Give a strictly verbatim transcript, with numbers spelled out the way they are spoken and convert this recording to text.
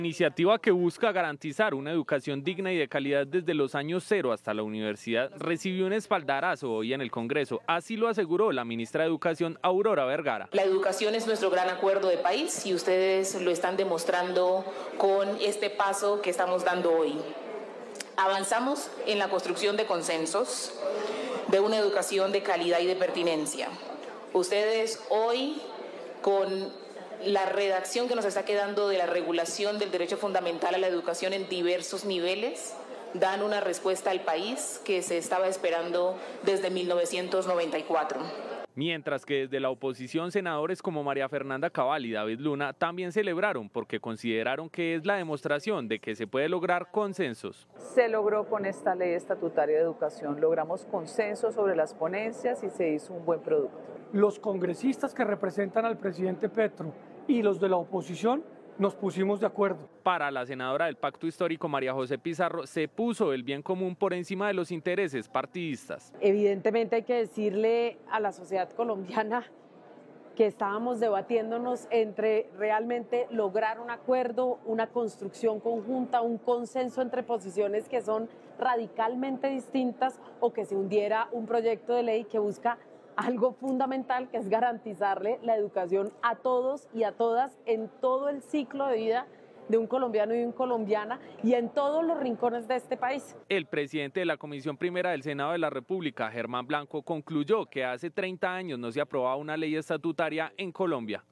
Iniciativa que busca garantizar una educación digna y de calidad desde los años cero hasta la universidad recibió un espaldarazo hoy en el Congreso. Así lo aseguró la ministra de Educación, Aurora Vergara. La educación es nuestro gran acuerdo de país y ustedes lo están demostrando con este paso que estamos dando hoy. Avanzamos en la construcción de consensos, de una educación de calidad y de pertinencia. Ustedes hoy, con la redacción que nos está quedando de la regulación del derecho fundamental a la educación en diversos niveles, dan una respuesta al país que se estaba esperando desde mil novecientos noventa y cuatro. Mientras que desde la oposición, senadores como María Fernanda Cabal y David Luna también celebraron porque consideraron que es la demostración de que se puede lograr consensos. Se logró con esta ley estatutaria de educación, logramos consenso sobre las ponencias y se hizo un buen producto. Los congresistas que representan al presidente Petro y los de la oposición nos pusimos de acuerdo. Para la senadora del Pacto Histórico, María José Pizarro, se puso el bien común por encima de los intereses partidistas. Evidentemente hay que decirle a la sociedad colombiana que estábamos debatiéndonos entre realmente lograr un acuerdo, una construcción conjunta, un consenso entre posiciones que son radicalmente distintas o que se hundiera un proyecto de ley que busca algo fundamental, que es garantizarle la educación a todos y a todas en todo el ciclo de vida de un colombiano y una colombiana y en todos los rincones de este país. El presidente de la Comisión Primera del Senado de la República, Germán Blanco, concluyó que hace treinta años no se aprobaba una ley estatutaria en Colombia.